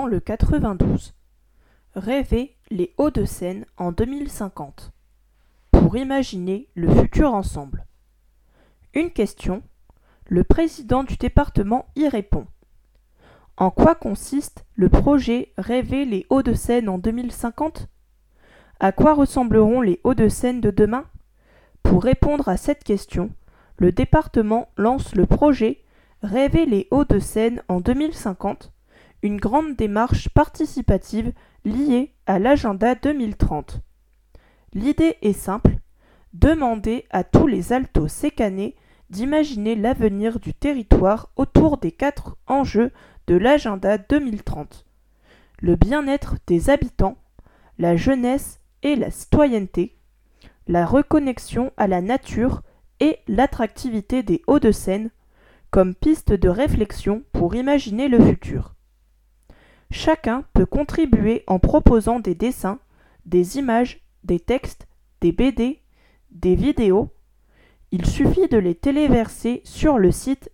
le 92. Rêver les Hauts-de-Seine en 2050. Pour imaginer le futur ensemble. Une question. Le président du département y répond. En quoi consiste le projet Rêver les Hauts-de-Seine en 2050 ? À quoi ressembleront les Hauts-de-Seine de demain ? Pour répondre à cette question, le département lance le projet Rêver les Hauts-de-Seine en 2050, une grande démarche participative liée à l'agenda 2030. L'idée est simple, demander à tous les altos sécanais d'imaginer l'avenir du territoire autour des 4 enjeux de l'agenda 2030. Le bien-être des habitants, la jeunesse et la citoyenneté, la reconnexion à la nature et l'attractivité des Hauts-de-Seine comme piste de réflexion pour imaginer le futur. Chacun peut contribuer en proposant des dessins, des images, des textes, des BD, des vidéos. Il suffit de les téléverser sur le site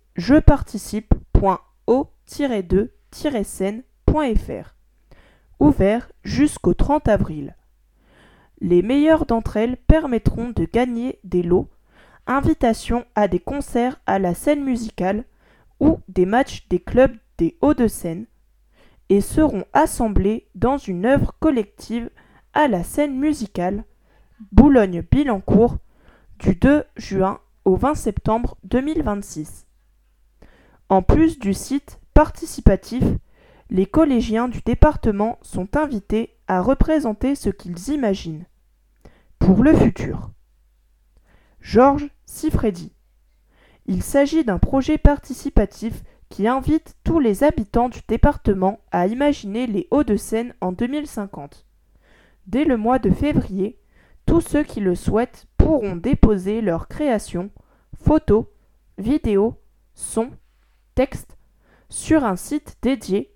jeparticipe.haut-2-seine.fr, ouvert jusqu'au 30 avril. Les meilleures d'entre elles permettront de gagner des lots, invitations à des concerts à la scène musicale ou des matchs des clubs des Hauts-de-Seine, et seront assemblées dans une œuvre collective à la scène musicale Boulogne-Billancourt du 2 juin au 20 septembre 2026. En plus du site participatif, les collégiens du département sont invités à représenter ce qu'ils imaginent pour le futur. Georges Siffredi. Il s'agit d'un projet participatif qui invite tous les habitants du département à imaginer les Hauts-de-Seine en 2050. Dès le mois de février, tous ceux qui le souhaitent pourront déposer leurs créations, photos, vidéos, sons, textes, sur un site dédié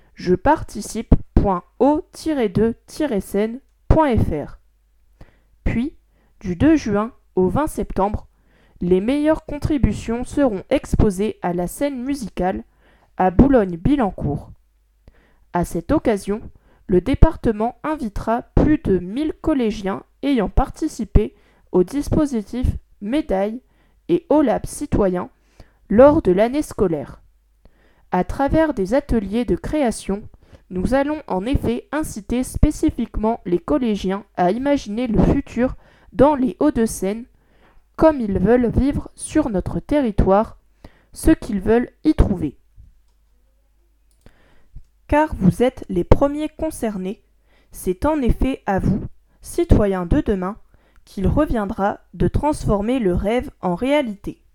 jeparticipe.haut-2-seine.fr. Puis, du 2 juin au 20 septembre, les meilleures contributions seront exposées à la scène musicale à Boulogne-Billancourt. À cette occasion, le département invitera plus de 1000 collégiens ayant participé au dispositif Médailles et au Lab citoyen lors de l'année scolaire. À travers des ateliers de création, nous allons en effet inciter spécifiquement les collégiens à imaginer le futur dans les Hauts-de-Seine, comme ils veulent vivre sur notre territoire, ce qu'ils veulent y trouver. Car vous êtes les premiers concernés, c'est en effet à vous, citoyens de demain, qu'il reviendra de transformer le rêve en réalité.